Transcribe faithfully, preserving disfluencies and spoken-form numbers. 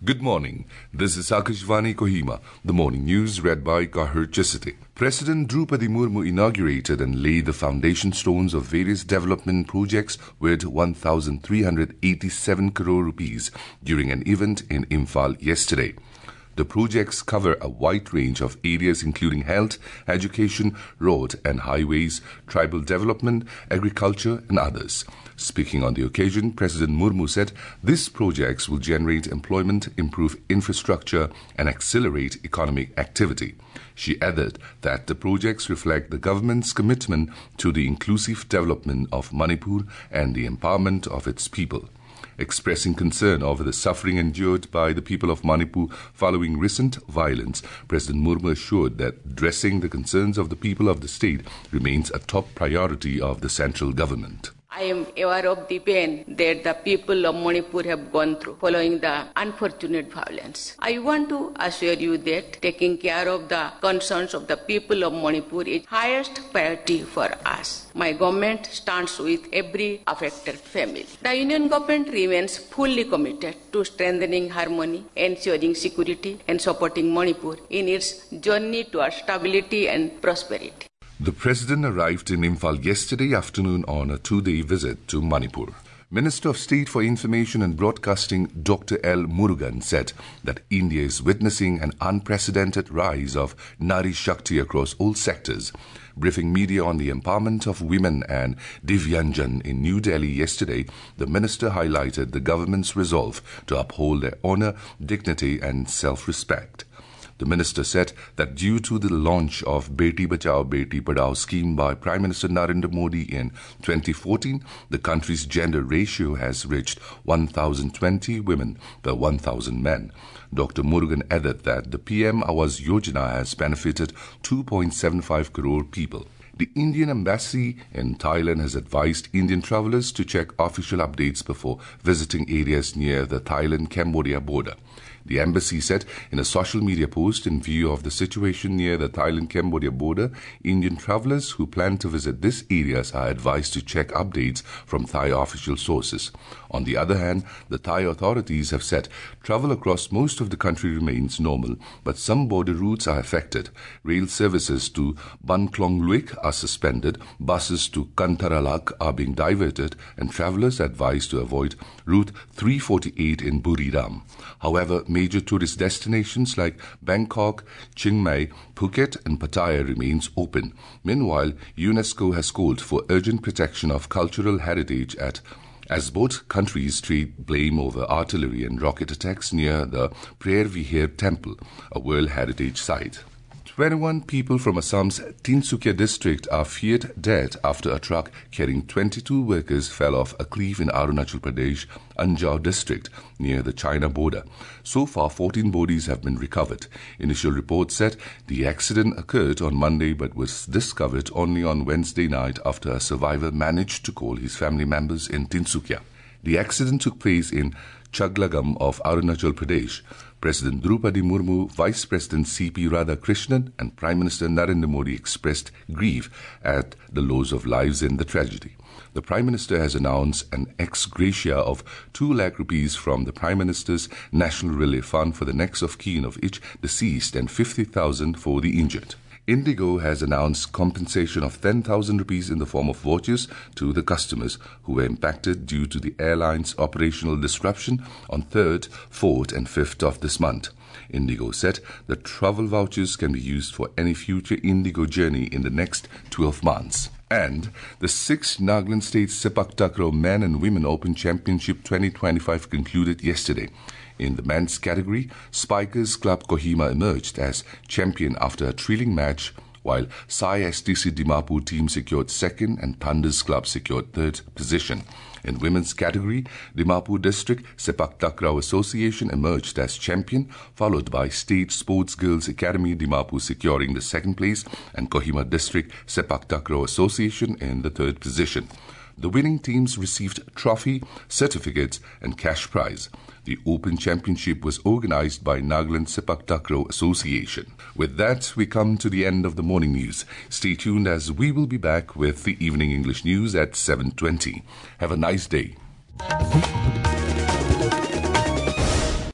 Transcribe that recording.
Good morning. This is Akashvani Kohima, the morning news read by Kahir Chisiti. President Drupadi Murmu inaugurated and laid the foundation stones of various development projects worth one thousand three hundred eighty-seven crore rupees during an event in Imphal yesterday. The projects cover a wide range of areas including health, education, road and highways, tribal development, agriculture and others. Speaking on the occasion, President Murmu said these projects will generate employment, improve infrastructure and accelerate economic activity. She added that the projects reflect the government's commitment to the inclusive development of Manipur and the empowerment of its people. Expressing concern over the suffering endured by the people of Manipur following recent violence, President Murmu assured that addressing the concerns of the people of the state remains a top priority of the central government. I am aware of the pain that the people of Manipur have gone through following the unfortunate violence. I want to assure you that taking care of the concerns of the people of Manipur is highest priority for us. My government stands with every affected family. The Union government remains fully committed to strengthening harmony, ensuring security and supporting Manipur in its journey towards stability and prosperity. The President arrived in Imphal yesterday afternoon on a two-day visit to Manipur. Minister of State for Information and Broadcasting Doctor L. Murugan said that India is witnessing an unprecedented rise of Nari Shakti across all sectors. Briefing media on the empowerment of women and Divyanjan in New Delhi yesterday, the minister highlighted the government's resolve to uphold their honor, dignity and self-respect. The minister said that due to the launch of Beti Bachao Beti Padhao scheme by Prime Minister Narendra Modi in twenty fourteen, the country's gender ratio has reached one thousand twenty women per one thousand men. Doctor Murugan added that the P M Awas Yojana has benefited two point seven five crore people. The Indian Embassy in Thailand has advised Indian travellers to check official updates before visiting areas near the Thailand-Cambodia border. The embassy said in a social media post, in view of the situation near the Thailand-Cambodia border, Indian travellers who plan to visit these areas are advised to check updates from Thai official sources. On the other hand, the Thai authorities have said travel across most of the country remains normal, but some border routes are affected. Rail services to Ban Klong Luik are suspended, buses to Kantaralak are being diverted, and travellers advised to avoid Route three forty-eight in Buriram. However, major tourist destinations like Bangkok, Chiang Mai, Phuket and Pattaya remains open. Meanwhile, UNESCO has called for urgent protection of cultural heritage at as both countries trade blame over artillery and rocket attacks near the Prayer Vihar Temple, a World Heritage Site. twenty-one people from Assam's Tinsukia district are feared dead after a truck carrying twenty-two workers fell off a cliff in Arunachal Pradesh, Anjar district, near the China border. So far, fourteen bodies have been recovered. Initial reports said the accident occurred on Monday but was discovered only on Wednesday night after a survivor managed to call his family members in Tinsukia. The accident took place in Chaglagam of Arunachal Pradesh. President Drupadi Murmu, Vice President C P Radhakrishnan and Prime Minister Narendra Modi expressed grief at the loss of lives in the tragedy. The Prime Minister has announced an ex gratia of two lakh rupees from the Prime Minister's National Relief Fund for the next of kin of each deceased and fifty thousand for the injured. Indigo has announced compensation of ten thousand rupees in the form of vouchers to the customers who were impacted due to the airline's operational disruption on third, fourth and fifth of this month. Indigo said the travel vouchers can be used for any future Indigo journey in the next twelve months. And the sixth Nagaland State Sepak Takraw Men and Women Open Championship twenty twenty-five concluded yesterday. In the men's category, Spikers Club Kohima emerged as champion after a thrilling match, while Sai S T C Dimapur team secured second and Thunders Club secured third position. In women's category, Dimapur District Sepak Takraw Association emerged as champion, followed by State Sports Girls Academy Dimapur securing the second place and Kohima District Sepak Takraw Association in the third position. The winning teams received trophy, certificates and cash prize. The Open Championship was organized by Nagaland Sepak Takraw Association. With that, we come to the end of the morning news. Stay tuned as we will be back with the evening English news at seven twenty. Have a nice day.